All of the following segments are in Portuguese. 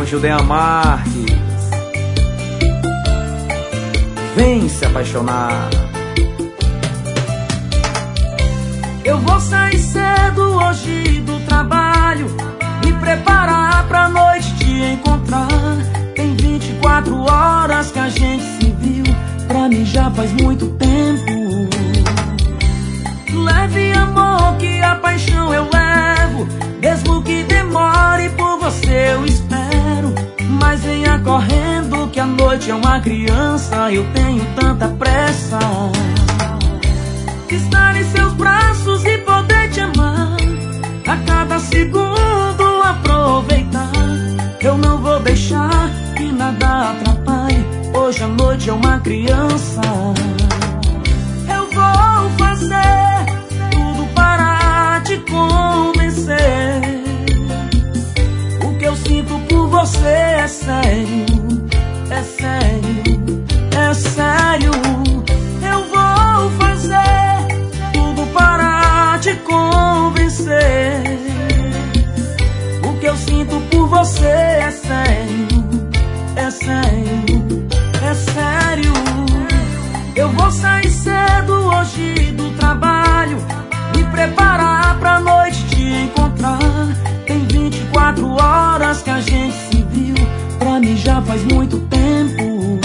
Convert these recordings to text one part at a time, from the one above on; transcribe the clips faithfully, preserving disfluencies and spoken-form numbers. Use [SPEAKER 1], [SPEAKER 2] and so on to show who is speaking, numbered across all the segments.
[SPEAKER 1] Judean Marques. Vem se apaixonar.
[SPEAKER 2] Eu vou sair cedo hoje do trabalho, me preparar pra noite te encontrar. Tem vinte e quatro horas que a gente se viu, pra mim já faz muito tempo. Leve amor que a paixão eu levo, mesmo que demore por você eu espero. Mas venha correndo que a noite é uma criança, eu tenho tanta pressa. Estar em seus braços e poder te amar, a cada segundo aproveitar. Eu não vou deixar que nada atrapalhe, hoje a noite é uma criança. Eu vou fazer tudo para te convencer. O que eu sinto por você é sério, é sério, é sério. Eu vou fazer tudo para te convencer. O que eu sinto por você é sério, é sério, é sério. Eu vou sair cedo hoje do trabalho, me preparar pra noite te encontrar. Tem vinte e quatro horas que a gente se viu, pra mim já faz muito tempo.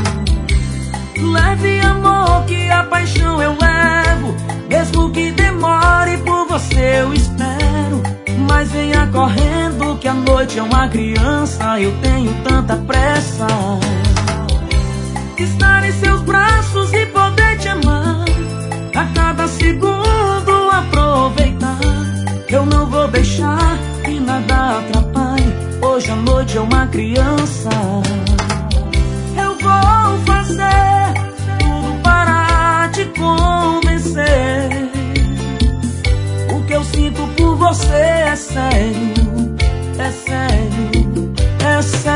[SPEAKER 2] Leve amor que a paixão eu levo, mesmo que demore por você eu espero. Mas venha correndo que a noite é uma criança, eu tenho tanta pressa. Estar em seus braços e poder te amar, a cada segundo aproveitar. Eu não vou deixar que nada atrapalhe, hoje a noite é uma criança. Eu vou fazer tudo para te convencer. O que eu sinto por você é sério, é sério, é sério.